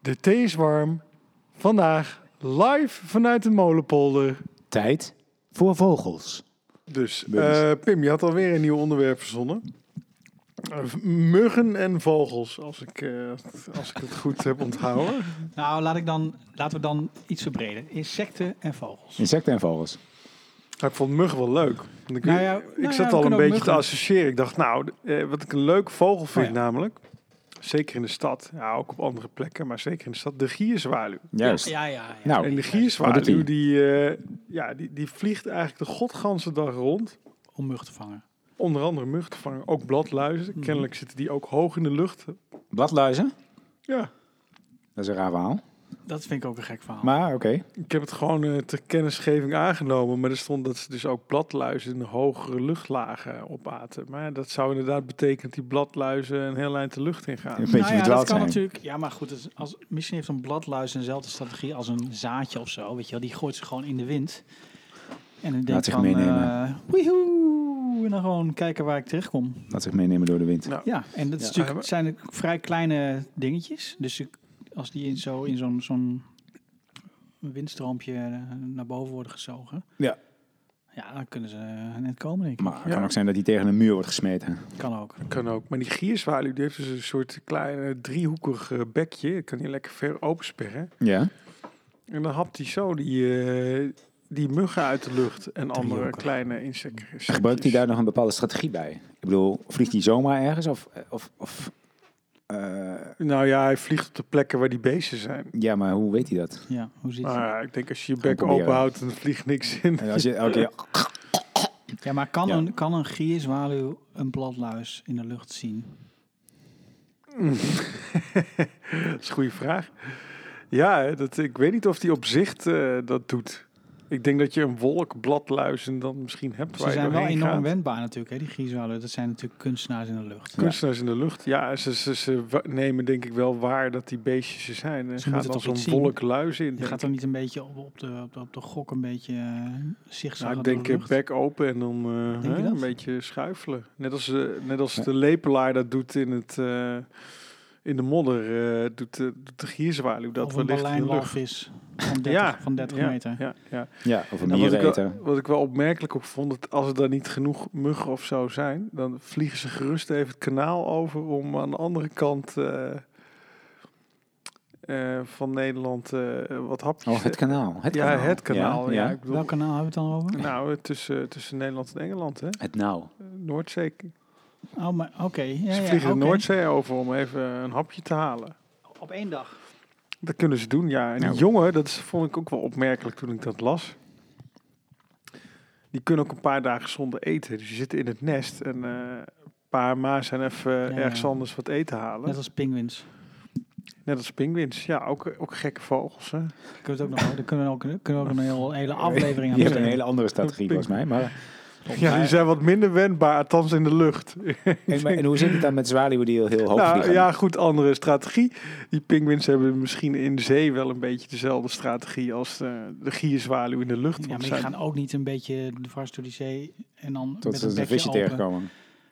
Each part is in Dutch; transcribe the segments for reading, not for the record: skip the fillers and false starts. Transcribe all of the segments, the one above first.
De thee is warm. Vandaag live vanuit de Molenpolder. Tijd voor vogels. Dus Pim, je had alweer een nieuw onderwerp verzonnen. Muggen en vogels, als ik het goed heb onthouden. Nou, laten we dan iets verbreden. Insecten en vogels. Insecten en vogels. Ik vond muggen wel leuk. Ik zat al we een kunnen beetje ook te associëren. Ik dacht, wat ik een leuke vogel vind namelijk... Zeker in de stad, ja, ook op andere plekken, maar zeker in de stad, de gierzwaluw. Juist. Ja. Nou, En de gierzwaluw, die vliegt eigenlijk de godganse dag rond. Om mug te vangen. Onder andere muggen te vangen, ook bladluizen. Kennelijk zitten die ook hoog in de lucht. bladluizen? Ja. Dat is een raar verhaal. Dat vind ik ook een gek verhaal. Maar oké. Ik heb het gewoon ter kennisgeving aangenomen, maar er stond dat ze dus ook bladluizen in de hogere luchtlagen opaten. Maar ja, dat zou inderdaad betekenen dat die bladluizen een heel eind de lucht ingaan. Een beetje dat verdwaald kan zijn. natuurlijk. Ja, maar goed, misschien heeft een bladluis eenzelfde strategie als een zaadje of zo. Weet je wel, die gooit ze gewoon in de wind. En dan denkt zich meenemen. Woehoe, en dan gewoon kijken waar ik terechtkom. Laat zich meenemen door de wind. Nou, Ja, en dat is natuurlijk, het zijn vrij kleine dingetjes. Dus als die in zo'n windstroompje naar boven worden gezogen. Ja. Ja, dan kunnen ze net komen, denk ik. Maar het kan ook zijn dat die tegen een muur wordt gesmeten. Kan ook. Kan ook. Maar die gierzwaluw die heeft dus een soort klein driehoekig bekje. Dat kan je lekker ver opensperren. Ja. En dan hapt hij zo die muggen uit de lucht en andere Driehoekig. kleine insecten. En gebruikt hij daar nog een bepaalde strategie bij? Ik bedoel, vliegt hij zomaar ergens? Nou ja, hij vliegt op de plekken waar die beesten zijn. Ja, maar hoe weet hij dat? Ja, hoe zit het? Maar ik denk als je je Gewoon bek proberen. open houdt, dan vliegt niks in. En als je elke keer... Ja, maar kan een gierzwaluw een bladluis in de lucht zien? Dat is een goede vraag. Ja, ik weet niet of die op zicht dat doet. Ik denk dat je een wolk bladluizen dan misschien hebt. Ze zijn wel enorm wendbaar natuurlijk, hè, die gierzwaluwen. Dat zijn natuurlijk kunstenaars in de lucht. Kunstenaars in de lucht. Ja, ze nemen denk ik wel waar dat die beestjes er zijn. En Ze gaat moeten dan toch iets zo'n zien? wolk luizen in. Je denk gaat ik. dan niet een beetje op de gok een beetje zigzaggen Nou, ik door denk de lucht? bek open en dan Denk je dat? een beetje schuifelen. Net als de lepelaar dat doet in de modder, doet de gierzwaluw dat Of een wellicht in de lucht. Berlijnwalvis van 30 meter. Ja. Ja, of een En miereneter. wat ik wel opmerkelijk ook vond, dat als er dan niet genoeg muggen of zo zijn, dan vliegen ze gerust even het kanaal over om aan de andere kant van Nederland wat hapjes. Oh, het kanaal. Het kanaal. Ja, Ja. ik bedoel, Welk kanaal hebben we het dan over? nou, tussen Nederland en Engeland, hè? Het nou. Noordzee. Oh, maar oké. Ja, Ze vliegen oké. de Noordzee over om even een hapje te halen. Op één dag. Dat kunnen ze doen, ja. En die Nou. jongen, vond ik ook wel opmerkelijk toen ik dat las. Die kunnen ook een paar dagen zonder eten. Dus die zitten in het nest en een paar ma's zijn even ergens anders wat eten halen. Net als pinguïns. Net als pinguïns. Ja, ook gekke vogels. Hè? Daar kunnen we ook een hele aflevering aan Die hebben een besteden. hele andere strategie volgens mij. Maar, Ja, die zijn wat minder wendbaar, althans in de lucht. en hoe zit het dan met zwaluwen die heel hoog Nou, vliegen? ja, goed, andere strategie. Die pinguïns hebben misschien in de zee wel een beetje dezelfde strategie als de gierzwaluw in de lucht. Ja, Want maar die gaan ook niet een beetje dwars door die zee en dan Tot met ze een een bekje visje open. tegenkomen.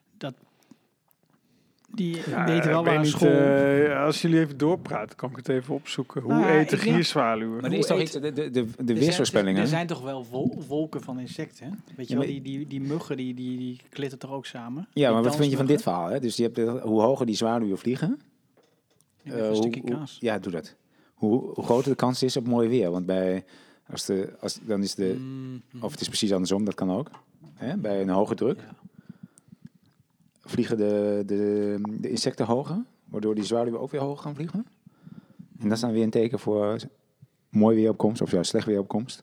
Die Ja, weten wel ik waar een weet school... niet, als jullie even doorpraten, kan ik het even opzoeken. Hoe Nou, eten ik denk- gierzwaluwen? Maar er is toch iets, de weersvoorspellingen. Er zijn toch wel wolken van insecten, hè? Weet je Ja, wel, maar- die muggen, die klitten toch ook samen? Ja, maar Die wat vind je van dit dansmuggen? verhaal? Hè? Dus je hebt hoe hoger die zwaluwen vliegen... Ik wil even een stukje hoe- kaas. ja, doe dat. Hoe groter de kans is op mooi weer. Want dan is of het is precies andersom, dat kan ook. Hè? Bij een hoge druk Ja. vliegen de insecten hoger, waardoor die zwaluwen ook weer hoger gaan vliegen. En dat is dan weer een teken voor mooi weeropkomst of juist slecht weeropkomst.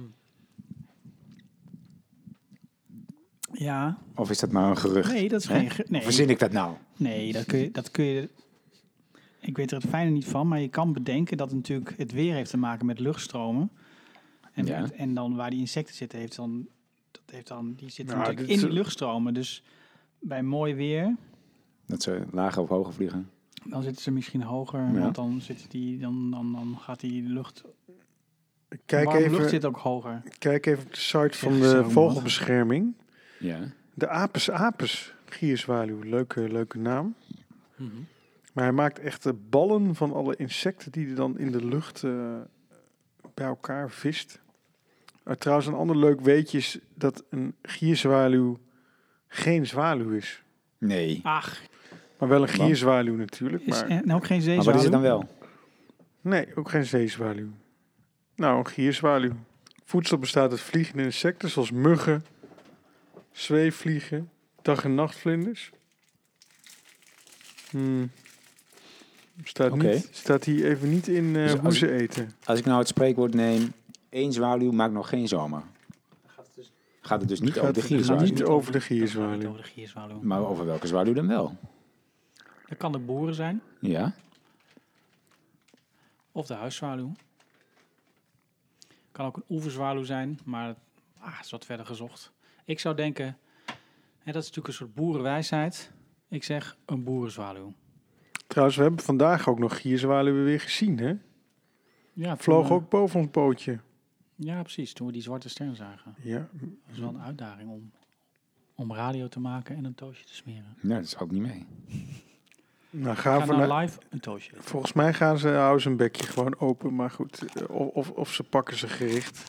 Ja, Of is dat maar een gerucht? nee, dat is Hè? geen... Nee, Verzin ik dat nou? nee, dat kun je... Ik weet er het fijne niet van, maar je kan bedenken dat natuurlijk het weer heeft te maken met luchtstromen. En, Ja. en dan waar die insecten zitten, die zitten Nou, natuurlijk dit in is- die luchtstromen. Dus bij mooi weer, Dat ze lager of hoger vliegen. dan zitten ze misschien hoger, Ja. want dan gaat die lucht... Kijk warme lucht even, zit ook hoger. kijk even op de site van Zeg de zo maar. vogelbescherming. Ja. De apes, gierzwaluw, leuke naam. Maar hij maakt echt de ballen van alle insecten die hij dan in de lucht bij elkaar vist. Trouwens, een ander leuk weetje is dat een gierzwaluw geen zwaluw is. Nee. Ach, Maar wel een gierzwaluw natuurlijk. is Maar en ook geen Maar wat is zeezwaluw? het dan wel? nee, ook geen zeezwaluw. Nou, een gierzwaluw. Voedsel bestaat uit vliegende insecten zoals muggen, zweefvliegen, dag- en nachtvlinders. Staat hier even niet in Dus hoe als ze eten. Als ik nou het spreekwoord neem, 1 zwaluw maakt nog geen zomer. Gaat het dus niet over de Gaat het gierzwaluw. niet over de Niet gierzwaluw. over de gierzwaluw. Maar over welke zwaluw dan wel? Dat kan de boeren zijn. Ja? Of de huiszwaluw. Kan ook een oeverzwaluw zijn, maar het is wat verder gezocht. Ik zou denken, dat is natuurlijk een soort boerenwijsheid. Ik zeg een boerenzwaluw. Trouwens, we hebben vandaag ook nog gierzwaluwen weer gezien, hè? Ja, Vloog ook boven ons bootje. Ja, precies. Toen we die zwarte ster zagen. Ja, Dat is wel een uitdaging om radio te maken en een toosje te smeren. Ja, dat zou ik niet mee. nou Ga gaan we nou live een toosje eten. Volgens mij houden ze een bekje gewoon open, maar goed. Of ze pakken ze gericht.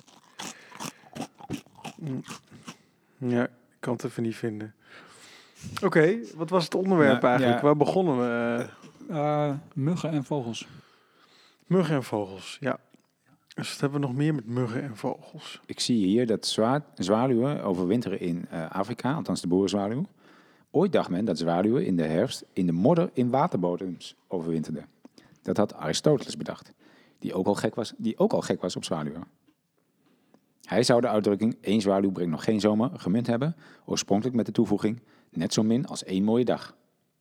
Ja, ik kan het even niet vinden. Oké, wat was het onderwerp Ja, eigenlijk? ja. Waar begonnen we? Muggen en vogels. Muggen en vogels, ja. Dus wat hebben we nog meer met muggen en vogels? Ik zie hier dat zwaluwen overwinteren in Afrika, althans de boerenzwaluw. Ooit dacht men dat zwaluwen in de herfst in de modder in waterbodems overwinterden. Dat had Aristoteles bedacht, die ook al gek was op zwaluwen. Hij zou de uitdrukking 1 zwaluw brengt nog geen zomer gemunt hebben, oorspronkelijk met de toevoeging net zo min als 1 mooie dag.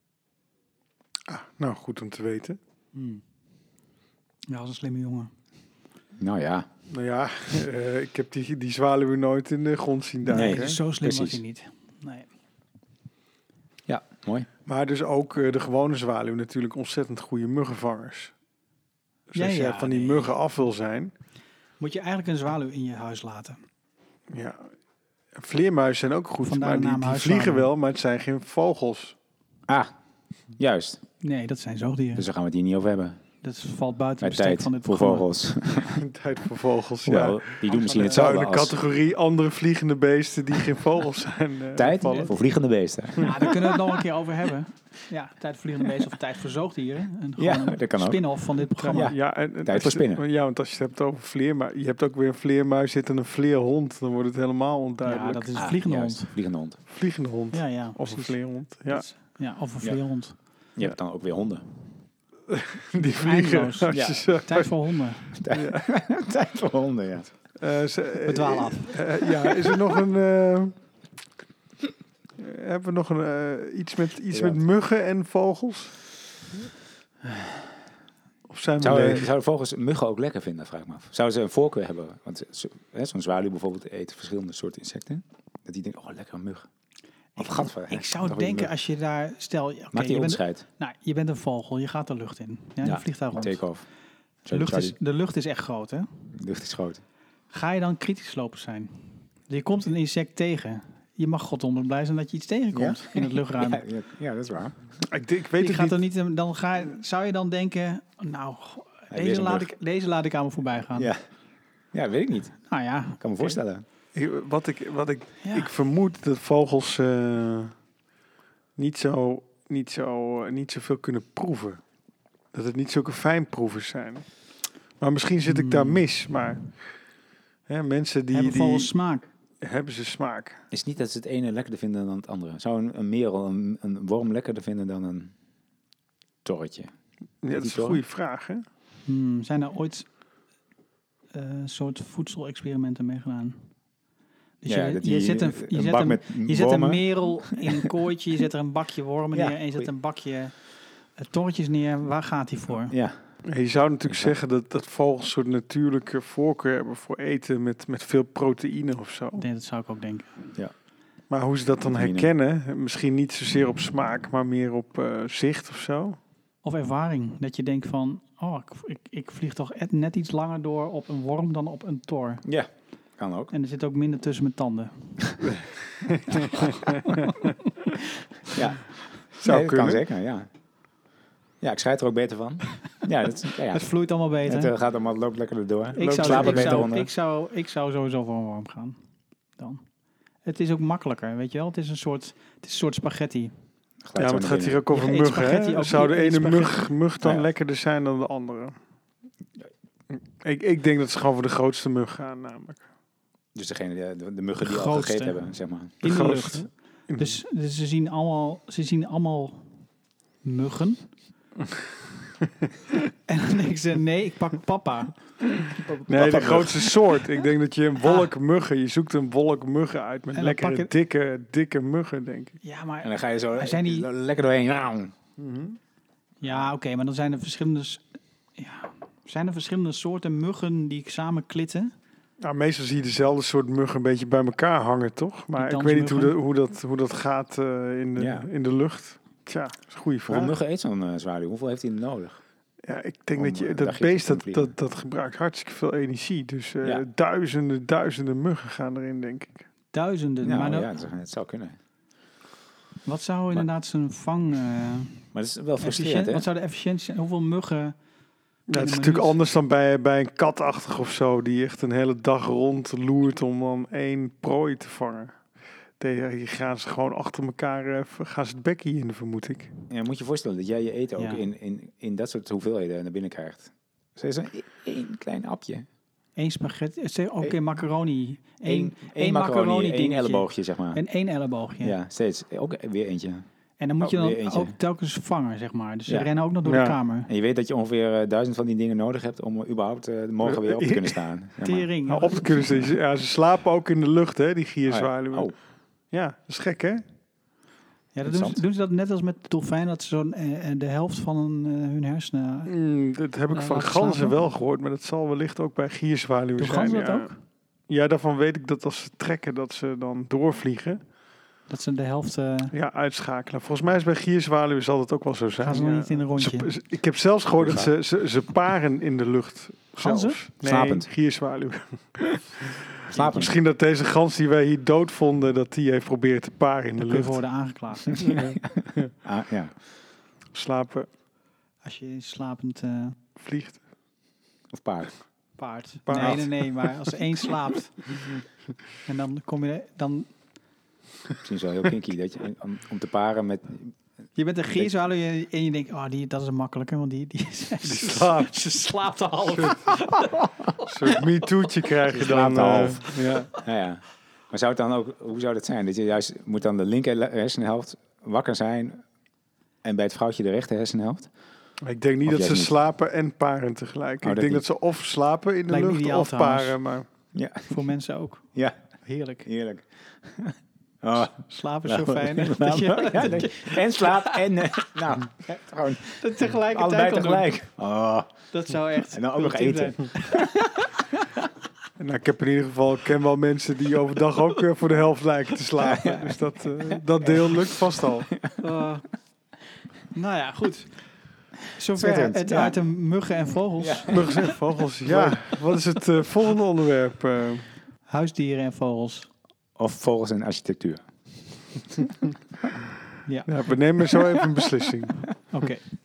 Nou, goed om te weten. Ja, dat is een slimme jongen. Nou ja, Nou ja, ik heb die zwaluwen nooit in de grond zien duiken. Nee, hè? Dus zo slim was precies. hij niet. Nee. ja, mooi. Maar dus ook de gewone zwaluw natuurlijk ontzettend goede muggenvangers. Dus Ja, als je ja, van die nee. muggen af wil zijn... Moet je eigenlijk een zwaluw in je huis laten. Ja, vleermuizen zijn ook goed, Vandaar maar de naam die huiszwaluw. vliegen wel, maar het zijn geen vogels. Ah, juist. Nee, dat zijn zoogdieren. Dus daar gaan we het hier niet over hebben. Dat valt buiten Bij het bestek tijd van dit voor programma. vogels. Tijd voor vogels, Hoewel, ja. die doen misschien Het zou in hetzelfde de als categorie andere vliegende beesten die geen vogels zijn tijd vallen. voor vliegende beesten. Ja, daar kunnen we het nog een keer over hebben. Ja, tijd voor vliegende beesten of tijd voor zoogdieren. En Ja, gewoon dat kan een ook. spin-off van dit programma. Ja. En Tijd als voor je- spinnen. Ja, want als je het hebt over vleermuis, je hebt ook weer een vleermuis zit en een vleerhond, dan wordt het helemaal onduidelijk. Ja, dat is een vliegende juist, hond. vliegende hond. Vliegende hond Ja, ja. of een precies. vleerhond. Ja, Dat is- ja, of een Ja. vleerhond. Je hebt dan ook weer honden. die vliegen. Eindeloos. Als Ja. je zo- Tijd voor honden. Tijd voor honden, ja. We dwalen af. Ja, is er nog een... hebben we nog iets met muggen en vogels? Of zijn we leeg? Zouden vogels muggen ook lekker vinden, vraag ik me af. Zouden ze een voorkeur hebben? Want zo'n zwaluw bijvoorbeeld eet verschillende soorten insecten. Dat die denkt, oh, lekker een mug. Of gadver. Ik zou denken als je daar... Stel, oké, Maak je die bent, onderscheid. je bent een vogel, je gaat de lucht in. Ja, je vliegt daar rond. Take-off. De lucht is echt groot, hè? De lucht is groot. Ga je dan kritisch lopen zijn? Je komt een insect tegen. Je mag godonder blij zijn dat je iets tegenkomt in het luchtruim. Ja, dat is waar. Ik weet Je het gaat er niet. niet, zou je dan denken, nou, Hij is een mug. deze laat ik aan me voorbij gaan. Ja, weet ik niet. Nou ja, Ik kan me voorstellen. Ik vermoed dat vogels niet zoveel kunnen proeven. Dat het niet zulke fijnproevers zijn. Maar misschien zit ik daar mis. Maar mensen hebben die vogels smaak. hebben ze smaak. Is niet dat ze het ene lekkerder vinden dan het andere. Zou een merel een worm lekkerder vinden dan een torretje? Ja, dat is een goede vraag, hè? Zijn er ooit soort voedselexperimenten mee gedaan? Dus je zet een merel in een kooitje, je zet er een bakje wormen Ja, neer en je zet goeie. een bakje torretjes neer. Waar gaat hij voor? Ja, Je zou natuurlijk zeggen dat vogels een soort natuurlijke voorkeur hebben voor eten met veel proteïne of zo. Nee, dat zou ik ook denken. Maar hoe ze dat dan Proteïne. herkennen, misschien niet zozeer op smaak, maar meer op zicht of zo. Of ervaring. Dat je denkt van, ik vlieg toch net iets langer door op een worm dan op een tor. ja, kan ook. En er zit ook minder tussen mijn tanden. Ja, Zou dat kunnen. kan zeker, ja. Ja, ik schrijf er ook beter van. Het vloeit allemaal beter. Het gaat allemaal, loopt lekker erdoor. Ik zou sowieso voor een worm gaan. Dan. Het is ook makkelijker, weet je wel. Het is een soort spaghetti. Ja, maar het gaat hier ook over muggen, hè? Zou de ene mug dan lekkerder zijn dan de andere? Ik denk dat ze gewoon voor de grootste mug gaan, namelijk. Dus degene, de muggen die al gegeten hebben, zeg maar. In de lucht. Dus ze zien allemaal muggen. En dan denken ze, nee, ik pak papa. Nee, de grootste soort. Ik denk dat je een wolk muggen, je zoekt een wolk muggen uit met lekkere, dikke muggen, denk ik. Ja, maar... En dan ga je zo lekker doorheen. Ja, oké, maar dan zijn er verschillende soorten muggen die samen klitten. Nou, meestal zie je dezelfde soort muggen een beetje bij elkaar hangen, toch? Maar ik weet niet hoe dat gaat in de lucht. Tja, dat is een goede vraag. Hoeveel muggen eet zo'n zwaluw? Hoeveel heeft hij nodig? Ja, ik denk dat beest dat gebruikt hartstikke veel energie. Dus duizenden muggen gaan erin, denk ik. Duizenden? Nou, maar het zou kunnen. Wat zou inderdaad zijn vang... maar dat is wel frustrerend, hè? Wat zou de efficiëntie zijn? Hoeveel muggen... Ja, het is natuurlijk anders dan bij een katachtig of zo, die echt een hele dag rond loert om dan 1 prooi te vangen. Die gaan ze gewoon achter elkaar gaan ze het bekkie in, vermoed ik. Ja, moet je voorstellen dat jij je eten ook in dat soort hoeveelheden naar binnen krijgt. Dus is één klein hapje. 1 spaghetti, oké, macaroni. Eén macaroni, 1 elleboogje, zeg maar. En 1 elleboogje. Ja, steeds. Ook weer eentje. En dan moet je dan ook telkens vangen, zeg maar. Dus ze rennen ook nog door de kamer. En je weet dat je ongeveer 1000 van die dingen nodig hebt om überhaupt morgen weer op te kunnen staan. Tering. Nou, op te kunnen staan. Ja, ze slapen ook in de lucht, hè, die gierzwaluwen. Oh. Ja, dat is gek, hè? Ja, doen ze dat net als met de dolfijn, dat ze de helft van hun hersenen... dat heb ik van ganzen wel gehoord, maar dat zal wellicht ook bij gierzwaluwen zijn. Doen ganzen dat ook? Ja, daarvan weet ik dat als ze trekken, dat ze dan doorvliegen. Dat ze de helft... uitschakelen. Volgens mij is bij gierzwaluwen zal dat ook wel zo zijn. Gaan ze nog niet in een rondje? Ik heb zelfs gehoord dat ze paren in de lucht. Ganzen? Nee, slapend. Gierzwaluwen. Slapen. Misschien dat deze gans die wij hier dood vonden, dat die heeft proberen te paren in de lucht. Dan worden aangeklaagd. Ja. Slapen. Als je slapend... vliegt. Of paard. Paard. Nee, maar als 1 slaapt. En dan kom je... Misschien is wel heel kinky dat je om te paren met... Je bent een gierzwaluw en je denkt, dat is een makkelijke, want die slaapt. Ze slaapt de half. Een soort me-too'tje krijg je dan. Half. Ja. Maar zou het dan ook, hoe zou dat zijn? Dat je juist moet dan de linker hersenhelft wakker zijn en bij het vrouwtje de rechter hersenhelft? Ik denk niet dat ze slapen en paren tegelijk. Ik denk dat ze of slapen in de lucht of paren. Maar... Ja. Voor mensen ook. Ja. Heerlijk. Slapen is zo fijn. En slaap en... gewoon tegelijkertijd allebei tegelijk. Dat zou echt... En dan ook nog eten. Nou, ik ken wel mensen die overdag ook voor de helft lijken te slapen. Dus dat deel lukt vast al. Nou ja, goed. Zover het uit de muggen en vogels. Ja. Muggen en vogels, ja. Wat is het volgende onderwerp? Huisdieren en vogels. Of vogels en architectuur. Ja. We nemen zo even een beslissing. Oké.